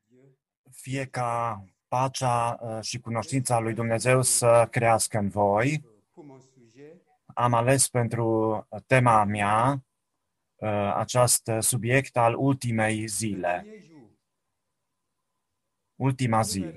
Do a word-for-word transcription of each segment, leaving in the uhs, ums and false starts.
Fie ca pacea și cunoștința lui Dumnezeu să crească în voi. Am ales pentru tema mea acest subiect al ultimei zile. Ultima zi.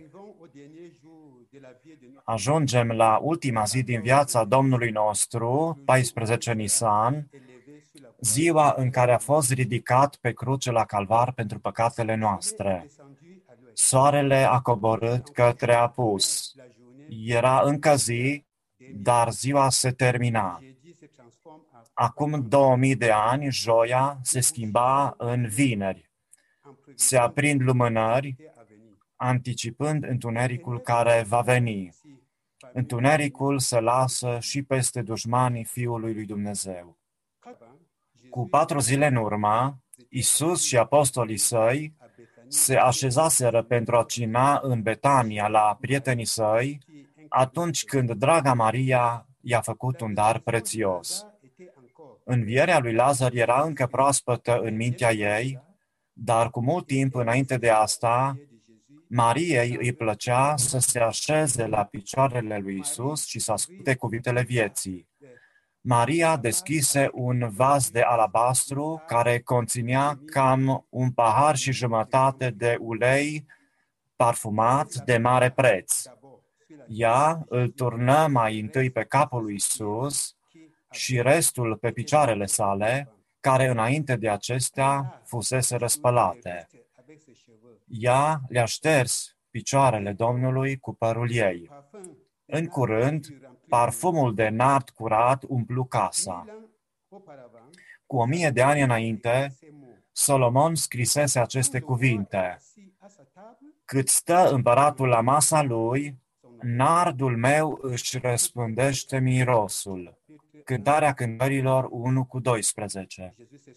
Ajungem la ultima zi din viața Domnului nostru, paisprezece Nisan, ziua în care a fost ridicat pe cruce la Calvar pentru păcatele noastre. Soarele a coborât către apus. Era încă zi, dar ziua se termina. Acum două mii de ani, joia se schimba în vineri. Se aprind lumânări, anticipând întunericul care va veni. Întunericul se lasă și peste dușmanii Fiului lui Dumnezeu. Cu patru zile în urmă, Iisus și apostolii săi se așezaseră pentru a cina în Betania la prietenii săi, atunci când draga Maria i-a făcut un dar prețios. Învierea lui Lazar era încă proaspătă în mintea ei, dar cu mult timp înainte de asta, Mariei îi plăcea să se așeze la picioarele lui Iisus și să asculte cuvintele vieții. Maria deschise un vas de alabastru care conținea cam un pahar și jumătate de ulei parfumat de mare preț. Ea îl turnă mai întâi pe capul lui Iisus și restul pe picioarele sale, care înainte de acestea fusese răspălate. Ea le-a șters picioarele Domnului cu părul ei. În curând, parfumul de nard curat umplu casa. Cu o mie de ani înainte, Solomon scrisese aceste cuvinte: Cât stă împăratul la masa lui, nardul meu își răspândește mirosul. Cântarea Cântărilor unu cu doisprezece.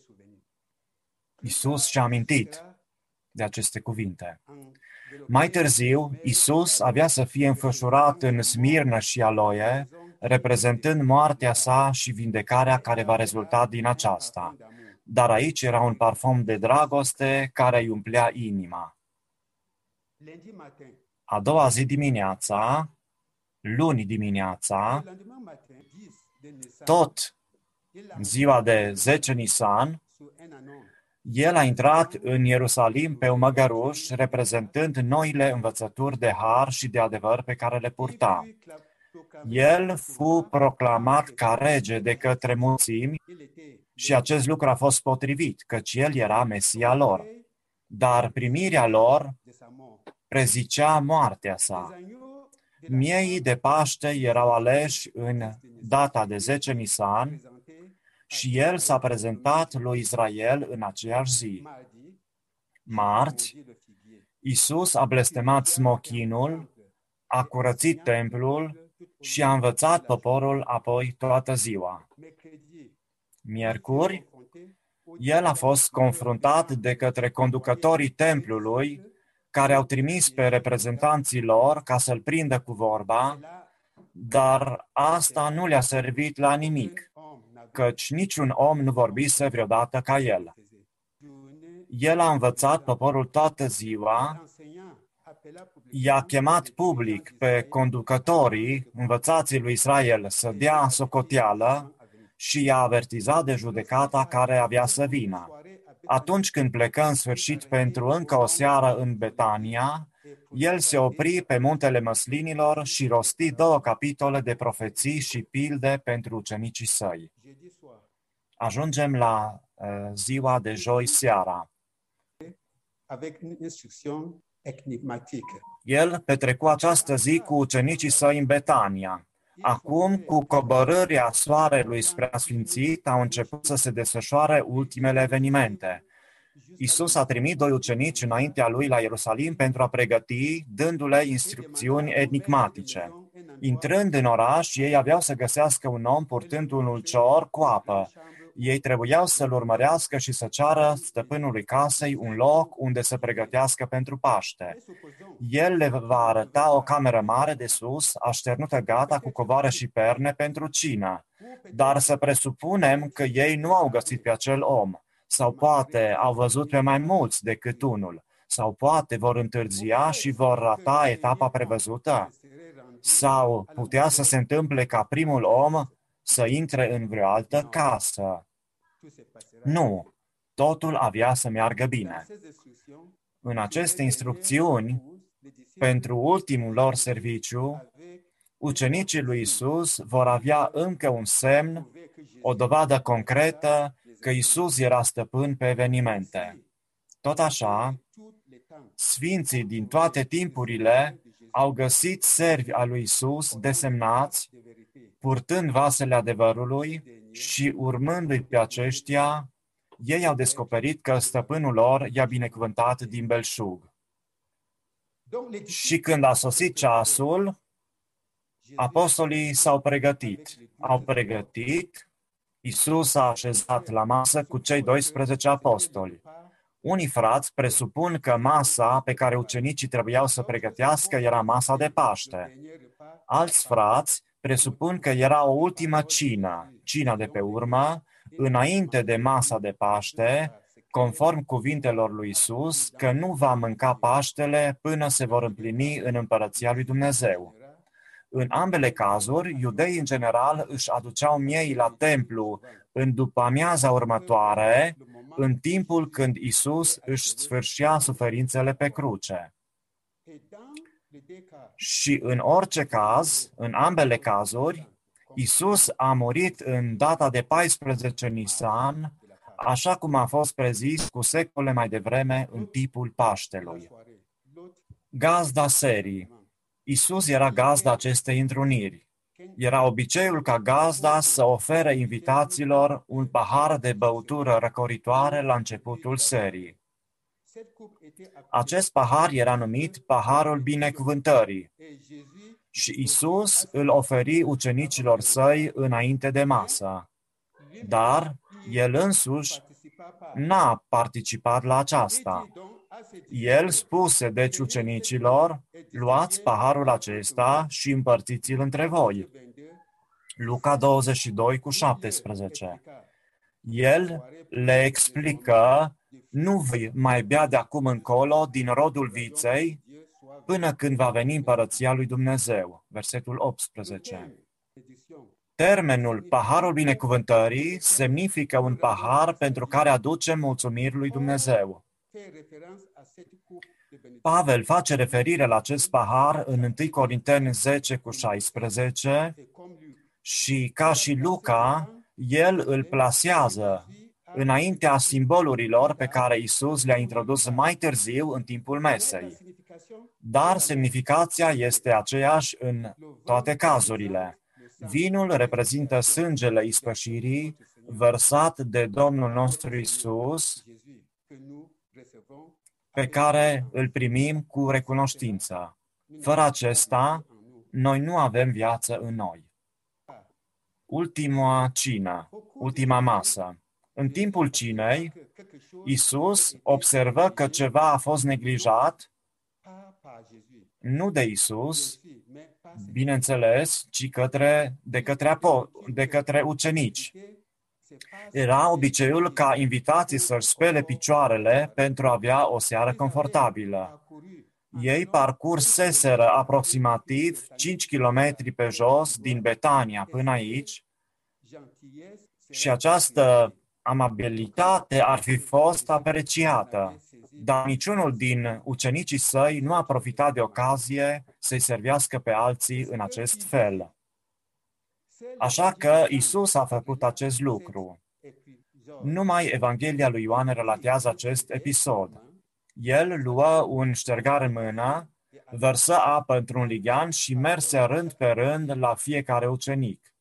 Iisus și-a amintit de aceste cuvinte. Mai târziu, Iisus avea să fie înfășurat în Smirna și Aloie, reprezentând moartea sa și vindecarea care va rezulta din aceasta. Dar aici era un parfum de dragoste care îi umplea inima. A doua zi dimineața, luni dimineața, tot în ziua de zece Nisan, el a intrat în Ierusalim pe un măgăruș, reprezentând noile învățături de har și de adevăr pe care le purta. El fu proclamat ca rege de către mulțimi și acest lucru a fost potrivit, căci el era Mesia lor. Dar primirea lor prezicea moartea sa. Miei de Paște erau aleși în data de zece Nisan și el s-a prezentat lui Israel în aceeași zi. Marți, Iisus a blestemat smochinul, a curățit templul și a învățat poporul apoi toată ziua. Miercuri, el a fost confruntat de către conducătorii templului, care au trimis pe reprezentanții lor ca să-l prindă cu vorba, dar asta nu le-a servit la nimic, căci niciun om nu vorbise vreodată ca el. El a învățat poporul toată ziua, i-a chemat public pe conducătorii învățații lui Israel să dea socoteală și i-a avertizat de judecata care avea să vină. Atunci când plecă în sfârșit pentru încă o seară în Betania, el se opri pe muntele Măslinilor și rosti două capitole de profeții și pilde pentru ucenicii săi. Ajungem la uh, ziua de joi seara. El petrecu această zi cu ucenicii săi în Betania. Acum, cu coborârea soarelui spre asfințit, au început să se desfășoare ultimele evenimente. Iisus a trimis doi ucenici înaintea lui la Ierusalim pentru a pregăti, dându-le instrucțiuni enigmatice. Intrând în oraș, ei aveau să găsească un om purtând un ulcior cu apă. Ei trebuiau să-l urmărească și să ceară stăpânului casei un loc unde să pregătească pentru Paște. El le va arăta o cameră mare de sus, așternută gata cu covoare și perne pentru cină. Dar să presupunem că ei nu au găsit pe acel om, sau poate au văzut pe mai mulți decât unul. Sau poate vor întârzia și vor rata etapa prevăzută? Sau putea să se întâmple ca primul om să intre în vreo altă casă? Nu, totul avea să meargă bine. În aceste instrucțiuni, pentru ultimul lor serviciu, ucenicii lui Isus vor avea încă un semn, o dovadă concretă că Isus era stăpân pe evenimente. Tot așa, sfinții din toate timpurile au găsit servi al lui Isus desemnați, purtând vasele adevărului și urmându-i pe aceștia, ei au descoperit că stăpânul lor i-a binecuvântat din belșug. Și când a sosit ceasul, apostolii s-au pregătit. Au pregătit, Isus a așezat la masă cu cei doisprezece apostoli. Unii frați presupun că masa pe care ucenicii trebuiau să pregătească era masa de Paște. Alți frați presupun că era o ultimă cină, cina de pe urmă, înainte de masa de Paște, conform cuvintelor lui Isus, că nu va mânca Paștele până se vor împlini în Împărăția lui Dumnezeu. În ambele cazuri, iudeii în general își aduceau miei la templu în după-amiaza următoare, în timpul când Isus își sfârșea suferințele pe cruce. Și în orice caz, în ambele cazuri, Isus a murit în data de paisprezece Nisan, așa cum a fost prezis cu secole mai devreme în tipul Paștelui. Gazda serii. Isus era gazda acestei întruniri. Era obiceiul ca gazda să ofere invitaților un pahar de băutură răcoritoare la începutul serii. Acest pahar era numit paharul binecuvântării și Isus îl oferi ucenicilor săi înainte de masă. Dar el însuși n-a participat la aceasta. El spuse deci ucenicilor, luați paharul acesta și împărțiți-l între voi. Luca douăzeci și doi cu șaptesprezece. El le explică, nu vei mai bea de acum încolo din rodul viței până când va veni împărăția lui Dumnezeu. Versetul optsprezece. Termenul paharul binecuvântării semnifică un pahar pentru care aducem mulțumiri lui Dumnezeu. Pavel face referire la acest pahar în întâi Corinteni zece cu șaisprezece și, ca și Luca, el îl plasează înaintea simbolurilor pe care Isus le-a introdus mai târziu în timpul mesei. Dar semnificația este aceeași în toate cazurile. Vinul reprezintă sângele ispășirii vărsat de Domnul nostru Isus, pe care îl primim cu recunoștință. Fără acesta, noi nu avem viață în noi. Ultima cină, ultima masă. În timpul cinei, Isus observă că ceva a fost neglijat, nu de Isus, bineînțeles, ci către, de, către apo, de către ucenici. Era obiceiul ca invitații să-și spele picioarele pentru a avea o seară confortabilă. Ei parcurseseră aproximativ cinci kilometri pe jos din Betania până aici și această amabilitate ar fi fost apreciată, dar niciunul din ucenicii săi nu a profitat de ocazie să-i servească pe alții în acest fel. Așa că Isus a făcut acest lucru. Numai Evanghelia lui Ioan relatează acest episod. El luă un ștergar în mână, vărsă apă într-un lighean și merse rând pe rând la fiecare ucenic.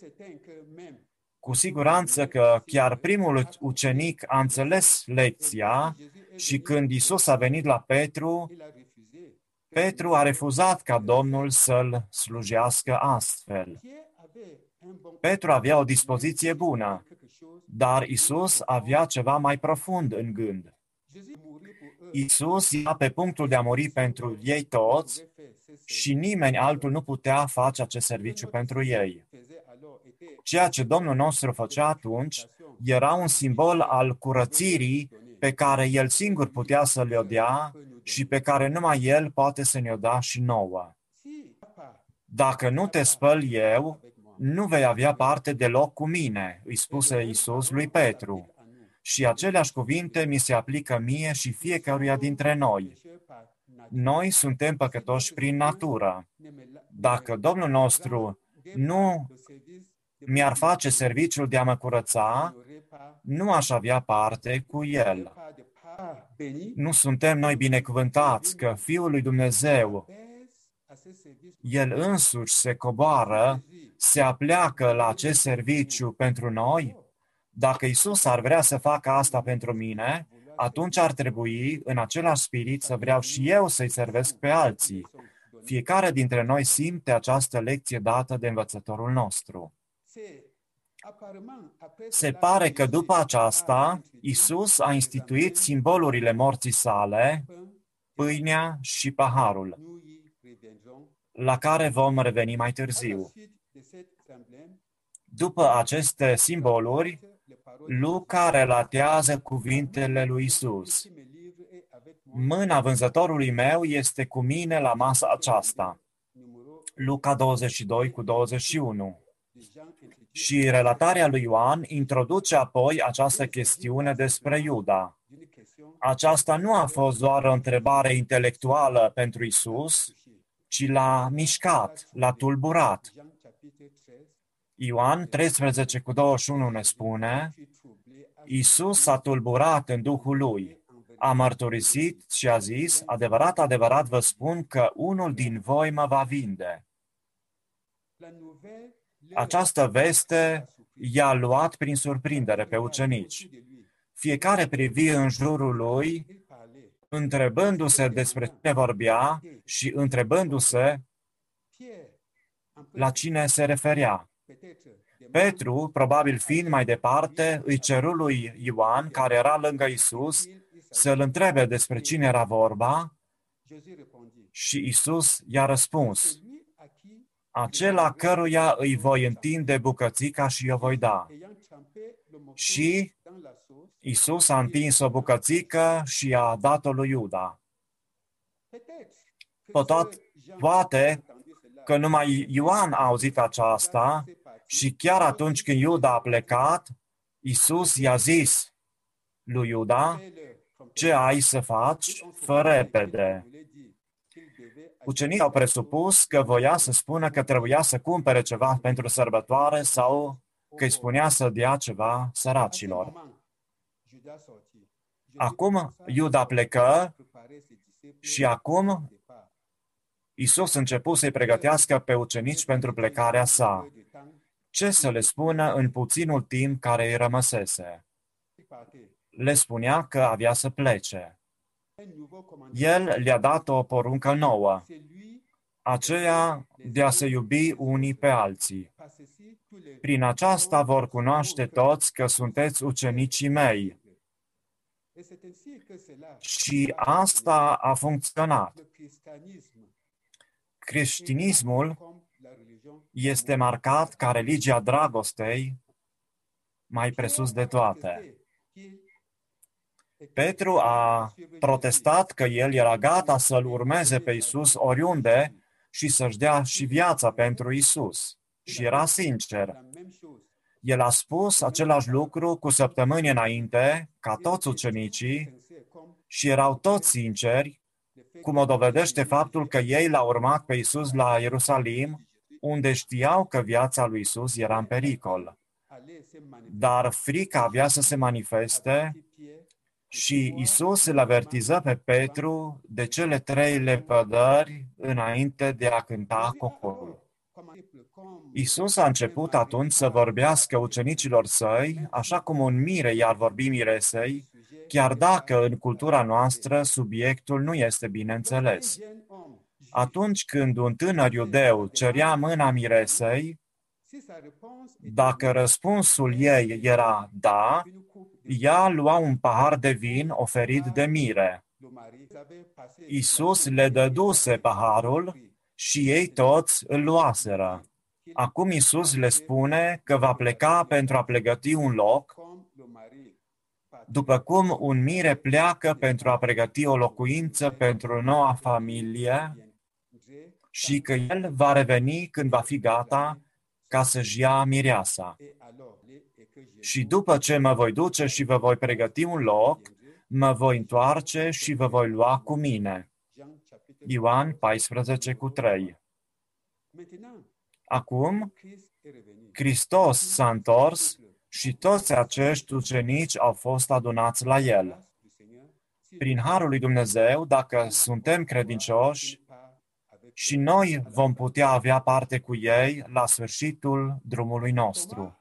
Cu siguranță că chiar primul ucenic a înțeles lecția și când Isus a venit la Petru, Petru a refuzat ca Domnul să-l slujească astfel. Petru avea o dispoziție bună, dar Isus avea ceva mai profund în gând. Isus era pe punctul de a muri pentru ei toți și nimeni altul nu putea face acest serviciu pentru ei. Ceea ce Domnul nostru făcea atunci era un simbol al curățirii pe care El singur putea să le-o dea și pe care numai El poate să ne-o dea și nouă. Dacă nu te spăl eu, nu vei avea parte deloc cu mine, îi spuse Iisus lui Petru. Și aceleași cuvinte mi se aplică mie și fiecăruia dintre noi. Noi suntem păcătoși prin natură. Dacă Domnul nostru nu mi-ar face serviciul de a mă curăța, nu aș avea parte cu El. Nu suntem noi binecuvântați că Fiul lui Dumnezeu, El însuși se coboară, se apleacă la acest serviciu pentru noi? Dacă Iisus ar vrea să facă asta pentru mine, atunci ar trebui, în același spirit, să vreau și eu să-i servesc pe alții. Fiecare dintre noi simte această lecție dată de învățătorul nostru. Se pare că după aceasta, Iisus a instituit simbolurile morții sale, pâinea și paharul, la care vom reveni mai târziu. După aceste simboluri, Luca relatează cuvintele lui Iisus. Mâna vânzătorului meu este cu mine la masa aceasta. Luca douăzeci și doi cu douăzeci și unu. Și relatarea lui Ioan introduce apoi această chestiune despre Iuda. Aceasta nu a fost doar o întrebare intelectuală pentru Iisus, ci l-a mișcat, l-a tulburat. Ioan treisprezece cu douăzeci și unu ne spune: Iisus s-a tulburat în Duhul lui, a mărturisit și a zis: adevărat, adevărat vă spun că unul din voi mă va vinde. Această veste i-a luat prin surprindere pe ucenici. Fiecare privi în jurul lui, întrebându-se despre cine vorbea și întrebându-se la cine se referea. Petru, probabil fiind mai departe, îi ceru lui Ioan, care era lângă Iisus, să-l întrebe despre cine era vorba și Iisus i-a răspuns: acela căruia îi voi întinde bucățica și o voi da. Și Iisus a întins o bucățică și a dat-o lui Iuda. Poate că numai Ioan a auzit aceasta și chiar atunci când Iuda a plecat, Iisus i-a zis lui Iuda: ce ai să faci, fă repede. Ucenicii au presupus că voia să spună că trebuia să cumpere ceva pentru sărbătoare sau că îi spunea să dea ceva săracilor. Acum Iuda plecă și acum Iisus început să-i pregătească pe ucenici pentru plecarea sa. Ce să le spună în puținul timp care îi rămăsese? Le spunea că avea să plece. El le-a dat o poruncă nouă, aceea de a se iubi unii pe alții. Prin aceasta vor cunoaște toți că sunteți ucenicii mei. Și asta a funcționat. Creștinismul este marcat ca religia dragostei mai presus de toate. Petru a protestat că el era gata să-L urmeze pe Iisus oriunde și să-și dea și viața pentru Iisus. Și era sincer. El a spus același lucru cu săptămâni înainte, ca toți ucenicii, și erau toți sinceri, cum o dovedește faptul că ei l-au urmat pe Iisus la Ierusalim, unde știau că viața lui Iisus era în pericol. Dar frica avea să se manifeste și Iisus îl avertiză pe Petru de cele trei lepădări înainte de a cânta cocorul. Iisus a început atunci să vorbească ucenicilor săi, așa cum un mire i-ar vorbi miresei, chiar dacă în cultura noastră subiectul nu este bine înțeles. Atunci când un tânăr iudeu cerea mâna miresei, dacă răspunsul ei era da, ea lua un pahar de vin oferit de mire. Iisus le dăduse paharul și ei toți îl luaseră. Acum Iisus le spune că va pleca pentru a pregăti un loc După cum un mire pleacă pentru a pregăti o locuință pentru noua familie și că el va reveni când va fi gata ca să-și ia mireasa. Și după ce mă voi duce și vă voi pregăti un loc, mă voi întoarce și vă voi lua cu mine. Ioan paisprezece cu trei. Acum, Hristos s-a întors și toți acești ucenici au fost adunați la El. Prin harul lui Dumnezeu, dacă suntem credincioși, și noi vom putea avea parte cu ei la sfârșitul drumului nostru.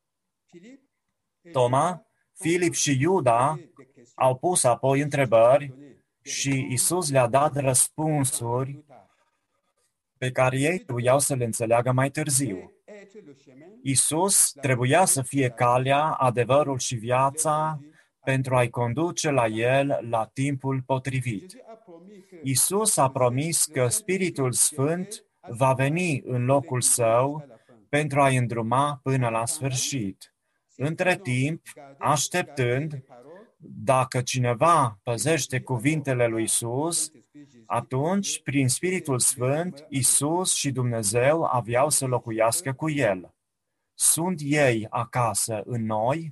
Toma, Filip și Iuda au pus apoi întrebări și Iisus le-a dat răspunsuri pe care ei trebuiau să le înțeleagă mai târziu. Iisus trebuia să fie calea, adevărul și viața pentru a-i conduce la El la timpul potrivit. Iisus a promis că Spiritul Sfânt va veni în locul Său pentru a-i îndruma până la sfârșit. Între timp, așteptând, dacă cineva păzește cuvintele lui Iisus, atunci, prin Spiritul Sfânt, Iisus și Dumnezeu aveau să locuiască cu El. Sunt ei acasă în noi?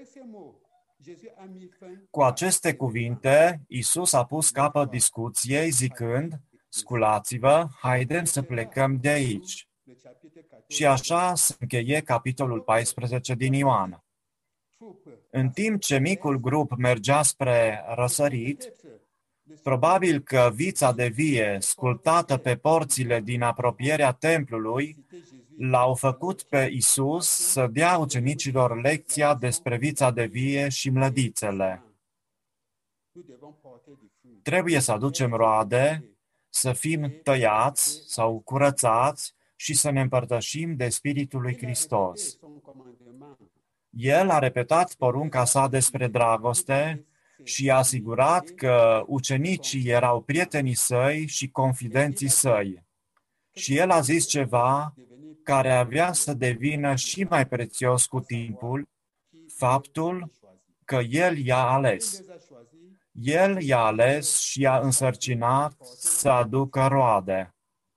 Cu aceste cuvinte, Iisus a pus capăt discuției zicând, sculați-vă, haidem să plecăm de aici. Și așa se încheie capitolul paisprezece din Ioan. În timp ce micul grup mergea spre răsărit, probabil că vița de vie, sculptată pe porțile din apropierea templului, l-au făcut pe Iisus să dea ucenicilor lecția despre vița de vie și mlădițele. Trebuie să aducem roade, să fim tăiați sau curățați și să ne împărtășim de Spiritul lui Hristos. El a repetat porunca sa despre dragoste și a asigurat că ucenicii erau prietenii săi și confidenții săi. Și el a zis ceva care avea să devină și mai prețios cu timpul, faptul că el i-a ales. El i-a ales și i-a însărcinat să aducă roade.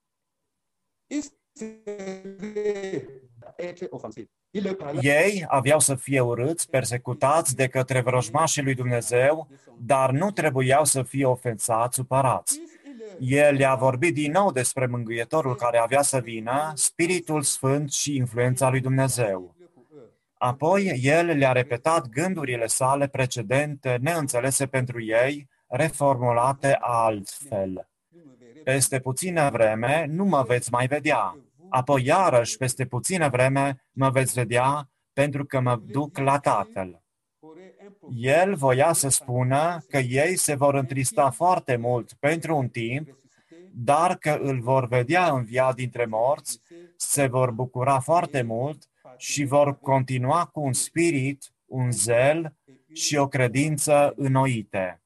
Ei aveau să fie urâți, persecutați de către vrăjmașii lui Dumnezeu, dar nu trebuiau să fie ofensați, supărați. El le-a vorbit din nou despre Mângâietorul care avea să vină, Spiritul Sfânt și influența lui Dumnezeu. Apoi, el le-a repetat gândurile sale precedente, neînțelese pentru ei, reformulate altfel. Peste puțină vreme nu mă veți mai vedea. Apoi, iarăși, peste puțină vreme mă veți vedea, pentru că mă duc la Tatăl. El voia să spună că ei se vor întrista foarte mult pentru un timp, dar că îl vor vedea înviat dintre morți, se vor bucura foarte mult și vor continua cu un spirit, un zel și o credință înnoite.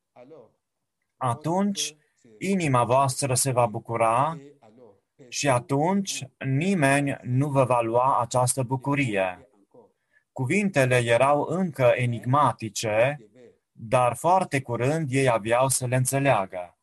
Atunci, inima voastră se va bucura și atunci nimeni nu vă va lua această bucurie. Cuvintele erau încă enigmatice, dar foarte curând ei aveau să le înțeleagă.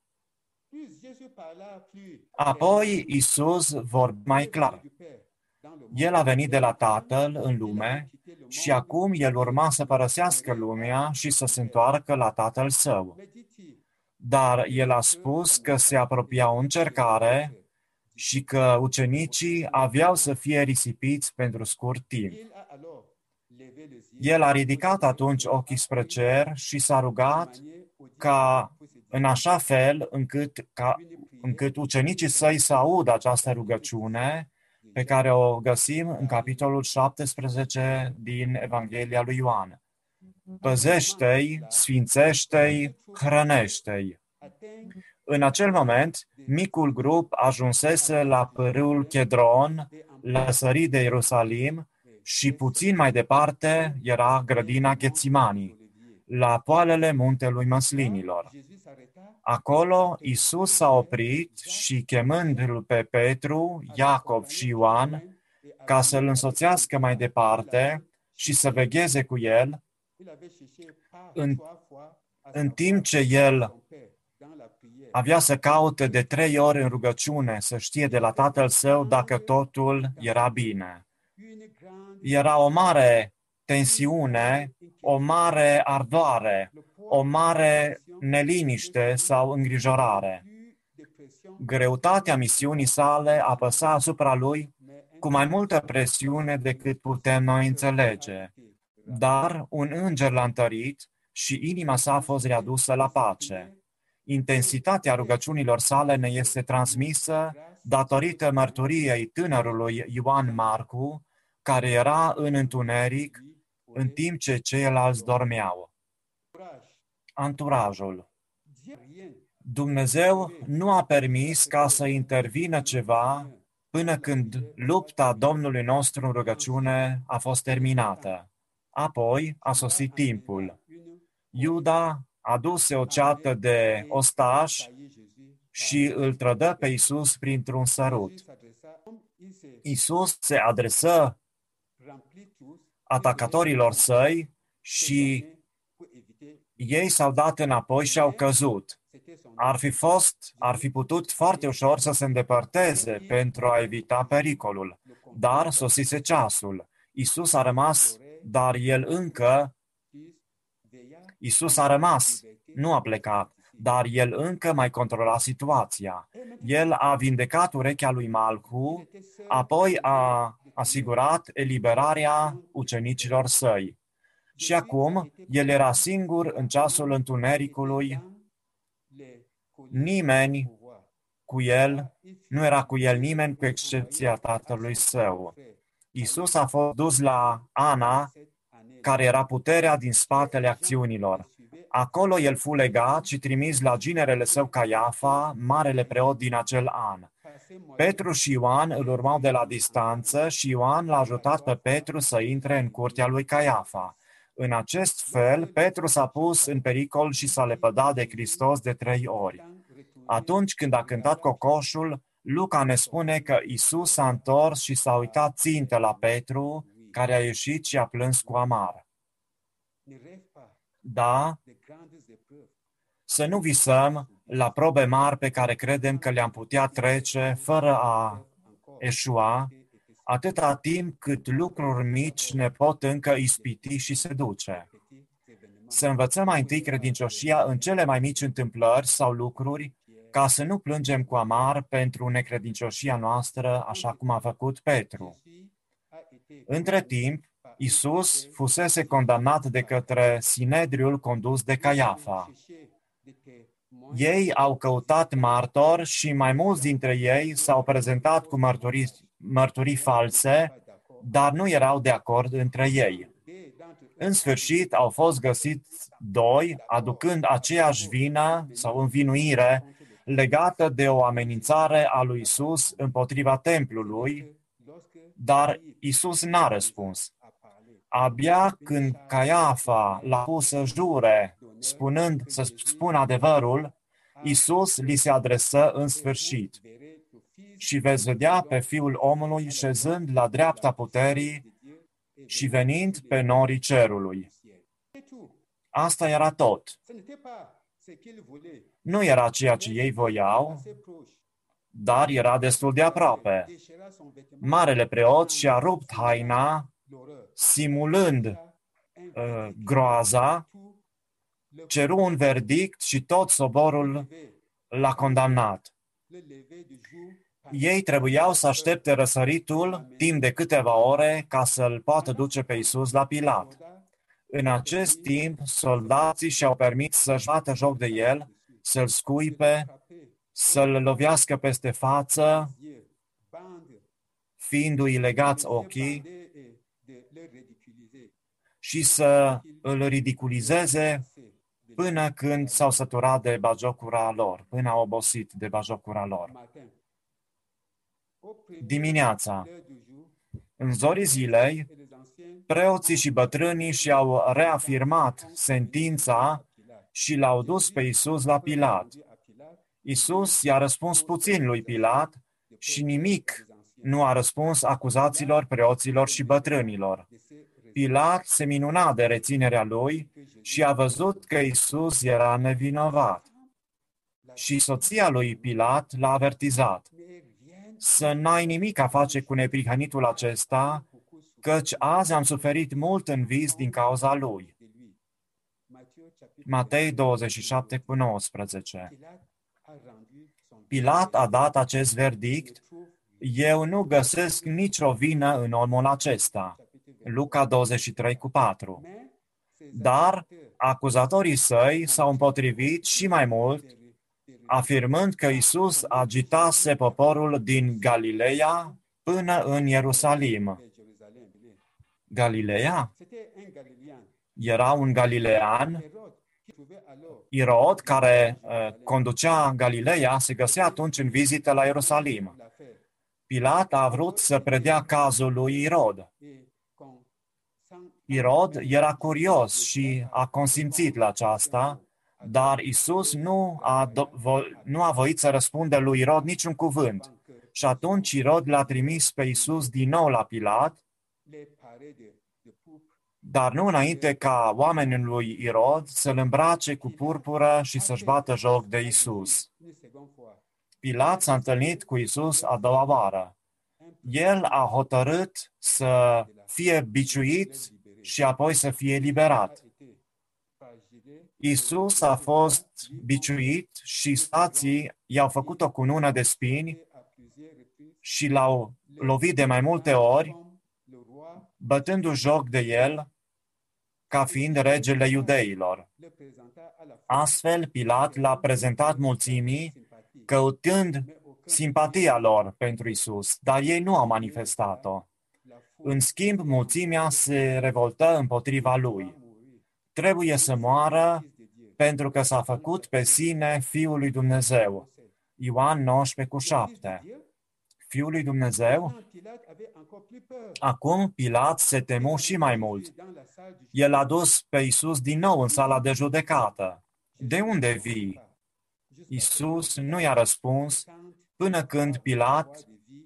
Apoi Iisus vorbi mai clar. El a venit de la Tatăl în lume și acum el urma să părăsească lumea și să se întoarcă la Tatăl Său. Dar el a spus că se apropia o încercare și că ucenicii aveau să fie risipiți pentru scurt timp. El a ridicat atunci ochii spre cer și s-a rugat ca în așa fel încât, ca, încât ucenicii săi să audă această rugăciune pe care o găsim în capitolul șaptesprezece din Evanghelia lui Ioan. Păzește-i, sfințește-i, hrănește-i. În acel moment, micul grup ajunsese la pârâul Chedron, lăsărit de Ierusalim, și puțin mai departe era grădina Ghețimani, la poalele muntelui Măslinilor. Acolo Iisus s-a oprit și, chemându-l pe Petru, Iacov și Ioan, ca să-l însoțească mai departe și să vegheze cu el, În, în timp ce el avea să caute de trei ori în rugăciune să știe de la tatăl său dacă totul era bine. Era o mare tensiune, o mare ardoare, o mare neliniște sau îngrijorare. Greutatea misiunii sale apăsa asupra lui cu mai multă presiune decât putem noi înțelege. Dar un înger l-a întărit și inima sa a fost readusă la pace. Intensitatea rugăciunilor sale ne este transmisă datorită mărturiei tânărului Ioan Marcu, care era în întuneric în timp ce ceilalți dormeau. Anturajul. Dumnezeu nu a permis ca să intervină ceva până când lupta Domnului nostru în rugăciune a fost terminată. Apoi a sosit timpul. Iuda aduse o ceată de ostași și îl trădă pe Iisus printr-un sărut. Iisus se adresă atacatorilor săi și ei s-au dat înapoi și au căzut. Ar fi fost, ar fi putut foarte ușor să se îndepărteze pentru a evita pericolul, dar sosise ceasul. Iisus a rămas, dar el încă, Iisus a rămas, nu a plecat, dar el încă mai controla situația. El a vindecat urechea lui Malcu, apoi a asigurat eliberarea ucenicilor săi. Și acum, el era singur în ceasul întunericului, nimeni cu el, nu era cu el nimeni cu excepția tatălui său. Iisus a fost dus la Ana, care era puterea din spatele acțiunilor. Acolo el fu legat și trimis la ginerele său Caiafa, marele preot din acel an. Petru și Ioan îl urmau de la distanță și Ioan l-a ajutat pe Petru să intre în curtea lui Caiafa. În acest fel, Petru s-a pus în pericol și s-a lepădat de Hristos de trei ori. Atunci când a cântat cocoșul, Luca ne spune că Iisus s-a întors și s-a uitat țintă la Petru, care a ieșit și a plâns cu amar. Da, să nu visăm la probe mari pe care credem că le-am putea trece fără a eșua, atâta timp cât lucruri mici ne pot încă ispiti și seduce. Să învățăm mai întâi credincioșia în cele mai mici întâmplări sau lucruri, ca să nu plângem cu amar pentru necredincioșia noastră, așa cum a făcut Petru. Între timp, Iisus fusese condamnat de către Sinedriul condus de Caiafa. Ei au căutat martori și mai mulți dintre ei s-au prezentat cu mărturii, mărturii false, dar nu erau de acord între ei. În sfârșit, au fost găsiți doi, aducând aceeași vină sau învinuire legată de o amenințare a lui Iisus împotriva templului, dar Iisus n-a răspuns. Abia când Caiafa l-a pus să jure, spunând să spună adevărul, Iisus li se adresă în sfârșit. Și veți vedea pe Fiul omului șezând la dreapta puterii și venind pe norii cerului. Asta era tot. Nu era ceea ce ei voiau, dar era destul de aproape. Marele preot și-a rupt haina, simulând uh, groaza, ceru un verdict și tot soborul l-a condamnat. Ei trebuiau să aștepte răsăritul timp de câteva ore ca să-l poată duce pe Iisus la Pilat. În acest timp, soldații și-au permis să-și bată joc de el, să-l scuipe, să-l lovească peste față, fiindu-i legați ochii, și să îl ridiculizeze până când s-au săturat de bagiocura lor, până au obosit de bagiocura lor. Dimineața, în zorii zilei, preoții și bătrânii și-au reafirmat sentința și l-au dus pe Iisus la Pilat. Iisus i-a răspuns puțin lui Pilat și nimic nu a răspuns acuzațiilor preoților și bătrânilor. Pilat se minuna de reținerea lui și a văzut că Iisus era nevinovat. Și soția lui Pilat l-a avertizat: să n-ai nimic a face cu neprihănitul acesta, căci azi am suferit mult în vis din cauza lui. Matei douăzeci și șapte cu nouăsprezece. Pilat a dat acest verdict: eu nu găsesc nicio vină în omul acesta. Luca douăzeci și trei cu patru. Dar acuzatorii săi s-au împotrivit și mai mult, afirmând că Iisus agitase poporul din Galileea până în Ierusalim. Galileea? Era un galilean. Irod, care uh, conducea Galileea, se găsea atunci în vizită la Ierusalim. Pilat a vrut să predea cazul lui Irod. Irod era curios și a consimțit la aceasta, dar Iisus nu a, vo- nu a voit să răspundă lui Irod niciun cuvânt. Și atunci Irod l-a trimis pe Iisus din nou la Pilat, dar nu înainte ca oamenii lui Irod să-l îmbrace cu purpură și să-și bată joc de Iisus. Pilat s-a întâlnit cu Iisus a doua oară. El a hotărât să fie biciuit și apoi să fie eliberat. Iisus a fost biciuit și stații i-au făcut o cunună de spini și l-au lovit de mai multe ori, bătându-și joc de el ca fiind regele iudeilor. Astfel, Pilat l-a prezentat mulțimii, căutând simpatia lor pentru Iisus, dar ei nu au manifestat-o. În schimb, mulțimea se revoltă împotriva lui. Trebuie să moară pentru că s-a făcut pe sine Fiul lui Dumnezeu. Ioan nouăsprezece cu șapte. Fiul lui Dumnezeu? Acum Pilat se temu și mai mult. El a dus pe Iisus din nou în sala de judecată. De unde vii? Iisus nu i-a răspuns până când Pilat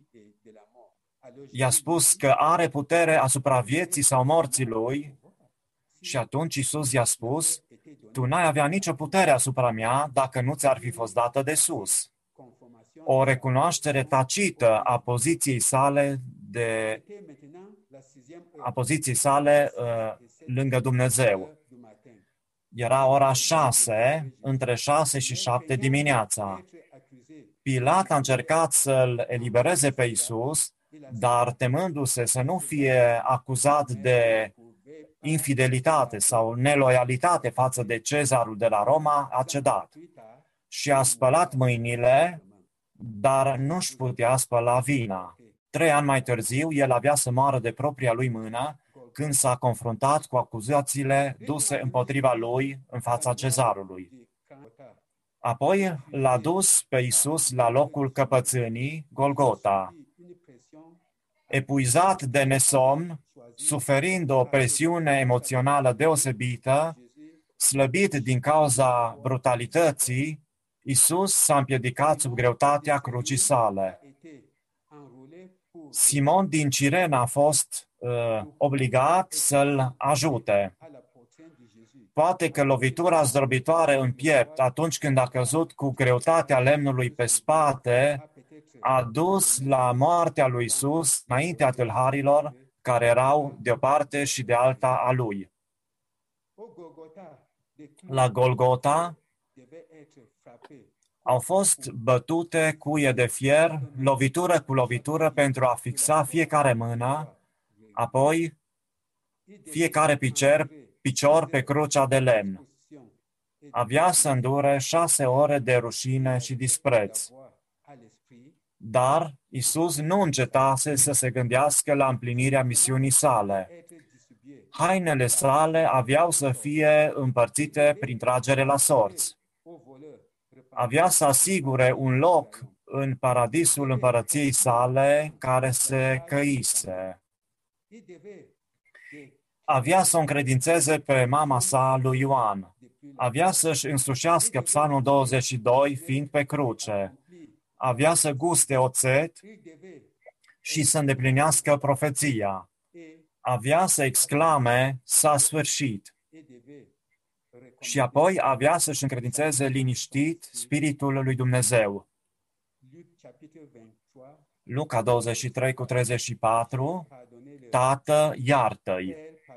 i-a spus că are putere asupra vieții sau morții lui și atunci Iisus i-a spus: tu n-ai avea nicio putere asupra mea dacă nu ți-ar fi fost dată de sus. O recunoaștere tacită a poziției sale de a poziției sale uh, lângă Dumnezeu. Era ora șase, între șase și șapte dimineața. Pilat a încercat să-l elibereze pe Iisus, dar temându-se să nu fie acuzat de infidelitate sau neloialitate față de cezarul de la Roma, a cedat și a spălat mâinile, dar nu-și putea spăla vina. Trei ani mai târziu, el avea să moară de propria lui mână când s-a confruntat cu acuzațiile duse împotriva lui în fața cezarului. Apoi l-a dus pe Iisus la locul căpățânii, Golgota. Epuizat de nesomn, suferind o presiune emoțională deosebită, slăbit din cauza brutalității, Iisus s-a împiedicat sub greutatea crucii sale. Simon din Cirena a fost uh, obligat să-l ajute. Poate că lovitura zdrobitoare în piept, atunci când a căzut cu greutatea lemnului pe spate, a dus la moartea lui Iisus înaintea tâlharilor care erau de o parte și de alta a lui. La Golgota au fost bătute cuie de fier, lovitură cu lovitură pentru a fixa fiecare mână, apoi fiecare picior, picior pe crucea de lemn. Avea să îndure șase ore de rușine și dispreț. Dar Iisus nu încetase să se gândească la împlinirea misiunii sale. Hainele sale aveau să fie împărțite prin tragere la sorți. Avea să asigure un loc în paradisul împărăției sale care se căise. Avea să o încredințeze pe mama sa lui Ioan. Avea să-și însușească Psalmul douăzeci și doi fiind pe cruce. Avea să guste oțet și să îndeplinească profeția. avea să exclame, s-a sfârșit. Și apoi avea să-și încredințeze liniștit Spiritul lui Dumnezeu. Luca douăzeci și trei cu treizeci și patru, Tată, iartă-i.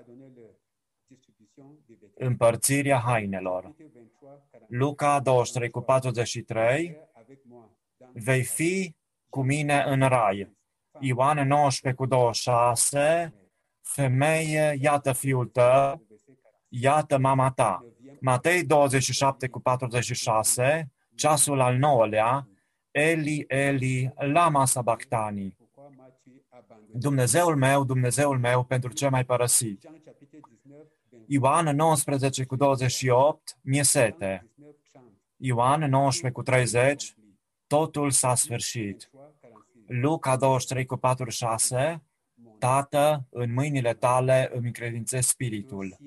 Împărțirea hainelor. Luca douăzeci și trei cu patruzeci și trei, vei fi cu mine în rai. Ioan nouăsprezece cu douăzeci și șase, femeie, iată fiul tău, iată mama ta. Matei douăzeci și șapte cu patruzeci și șase, ceasul al nouălea, Eli, Eli, lama sabachthani. Dumnezeul meu, Dumnezeul meu, pentru ce m-ai părăsit? Ioan nouăsprezece cu douăzeci și opt, mi-e sete. Ioan nouăsprezece cu treizeci, totul s-a sfârșit. Luca douăzeci și trei cu patruzeci și șase, Tată, în mâinile tale îmi încredințez spiritul.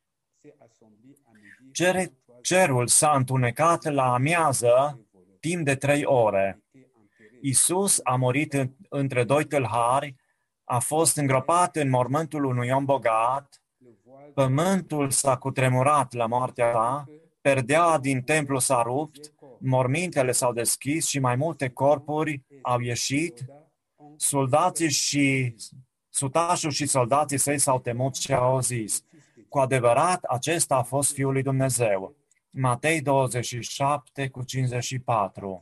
Cer, cerul s-a întunecat la amiază timp de trei ore. Iisus a murit în, între doi tâlhari, a fost îngropat în mormântul unui om bogat, pământul s-a cutremurat la moartea sa, perdeaua din templu s-a rupt, mormintele s-au deschis și mai multe corpuri au ieșit, soldații și sutașul și soldații săi s-au temut și au zis, cu adevărat, acesta a fost Fiul lui Dumnezeu. Matei douăzeci și șapte cu cincizeci și patru.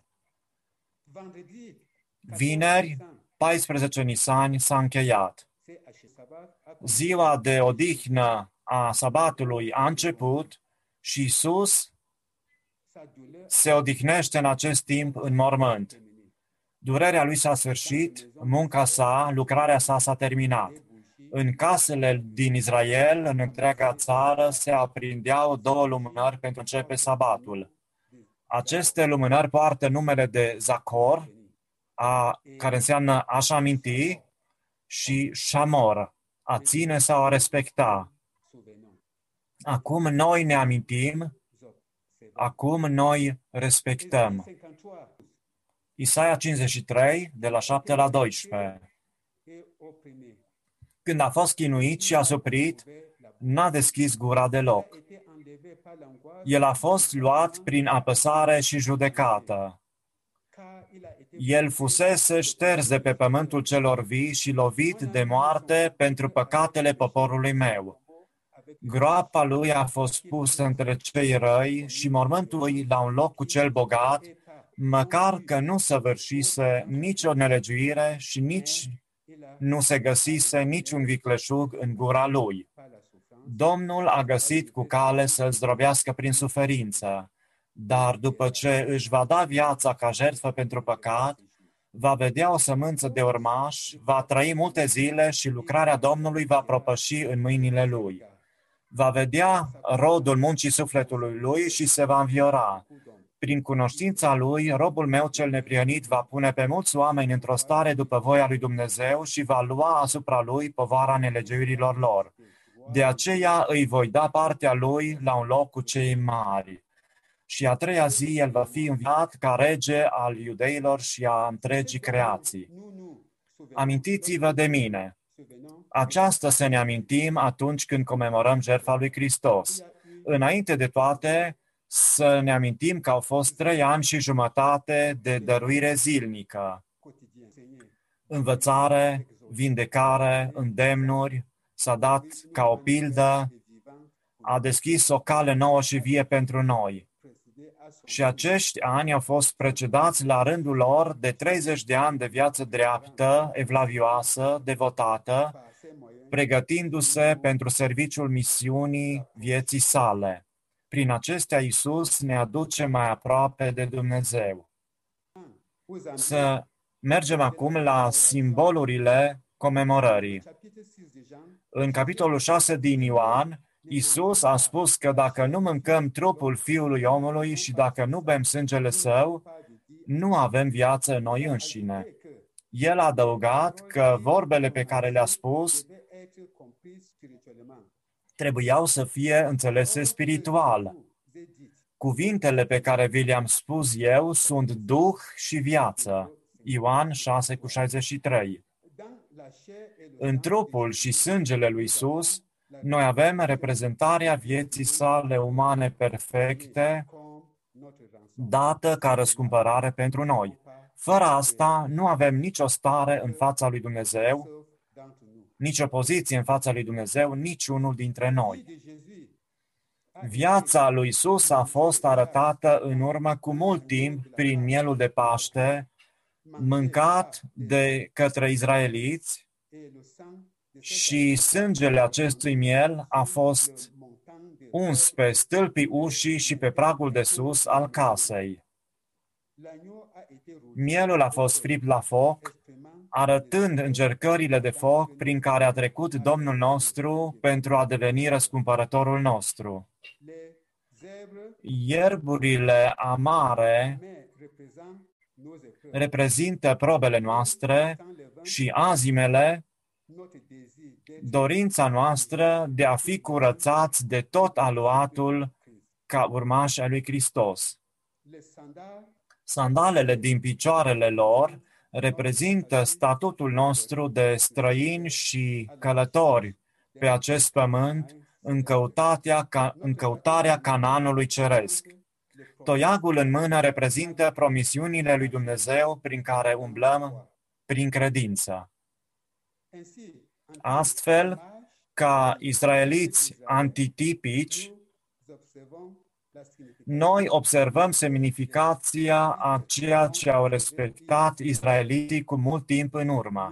Vineri, paisprezece Nisan, s-a încheiat. Ziua de odihnă a sabatului a început și Iisus se odihnește în acest timp în mormânt. Durerea lui s-a sfârșit, munca sa, lucrarea sa s-a terminat. În casele din Israel, în întreaga țară, se aprindeau două lumânări pentru începe sabatul. Aceste lumânări poartă numele de Zacor, a, care înseamnă a-și aminti, și Shamor, a ține sau a respecta. Acum noi ne amintim, acum noi respectăm. Isaia cincizeci și trei, de la șapte la doisprezece. Când a fost chinuit și asuprit, n-a deschis gura deloc. El a fost luat prin apăsare și judecată. El fusese șters de pe pământul celor vii și lovit de moarte pentru păcatele poporului meu. Groapa lui a fost pusă între cei răi și mormântul lui la un loc cu cel bogat, măcar că nu săvârșise nicio nelegiuire și nici nu se găsise niciun vicleșug în gura lui. Domnul a găsit cu cale să-l zdrobească prin suferință, dar după ce își va da viața ca jertfă pentru păcat, va vedea o sămânță de urmaș, va trăi multe zile și lucrarea Domnului va propăși în mâinile lui. Va vedea rodul muncii sufletului lui și se va înviora. Prin cunoștința lui, robul meu cel neprihănit va pune pe mulți oameni într-o stare după voia lui Dumnezeu și va lua asupra lui povara nelegiuirilor lor. De aceea îi voi da partea lui la un loc cu cei mari. Și a treia zi el va fi înviat ca rege al iudeilor și a întregii creații. Amintiți-vă de mine. Aceasta să ne amintim atunci când comemorăm jertfa lui Hristos. Înainte de toate, să ne amintim că au fost trei ani și jumătate de dăruire zilnică. Învățare, vindecare, îndemnuri, s-a dat ca o pildă, a deschis o cale nouă și vie pentru noi. Și acești ani au fost precedați la rândul lor de treizeci de ani de viață dreaptă, evlavioasă, devotată, pregătindu-se pentru serviciul misiunii vieții sale. Prin acestea, Iisus ne aduce mai aproape de Dumnezeu. Să mergem acum la simbolurile comemorării. În capitolul șase din Ioan, Iisus a spus că dacă nu mâncăm trupul Fiului omului și dacă nu bem sângele său, nu avem viață în noi înșine. El a adăugat că vorbele pe care le-a spus trebuiau să fie înțelese spiritual. Cuvintele pe care vi le-am spus eu sunt duh și viață. Ioan șase cu șaizeci și trei. În trupul și sângele lui Iisus, noi avem reprezentarea vieții sale umane perfecte, dată ca răscumpărare pentru noi. Fără asta, nu avem nicio stare în fața lui Dumnezeu, nicio poziție în fața lui Dumnezeu, niciunul dintre noi. Viața lui Iisus a fost arătată în urmă cu mult timp prin mielul de Paște, mâncat de către izraeliți, și sângele acestui miel a fost uns pe stâlpii ușii și pe pragul de sus al casei. Mielul a fost fript la foc, arătând încercările de foc prin care a trecut Domnul nostru pentru a deveni răscumpărătorul nostru. Ierburile amare reprezintă probele noastre și azimele, dorința noastră de a fi curățați de tot aluatul ca urmași ai lui Hristos. Sandalele din picioarele lor reprezintă statutul nostru de străini și călători pe acest pământ în căutarea, în căutarea Canaanului ceresc. Toiagul în mână reprezintă promisiunile lui Dumnezeu prin care umblăm prin credință. Astfel, ca israeliți antitipici, noi observăm semnificația a ceea ce au respectat israeliții cu mult timp în urmă.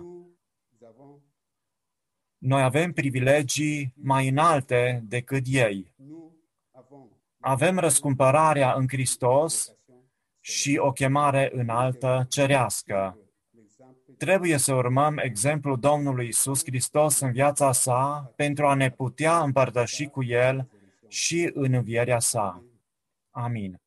Noi avem privilegii mai înalte decât ei. Avem răscumpărarea în Hristos și o chemare înaltă cerească. Trebuie să urmăm exemplul Domnului Iisus Hristos în viața sa pentru a ne putea împărtăși cu El și în învierea sa. Amin.